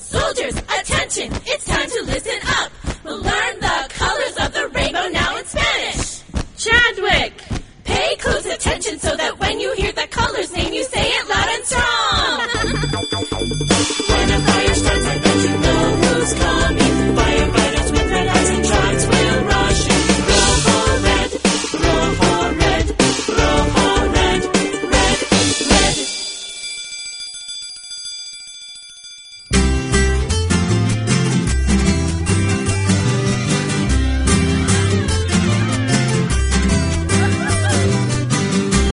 Soldiers, attention, it's time to listen up. We'll learn the colors of the rainbow now in Spanish. Chadwick, pay close attention so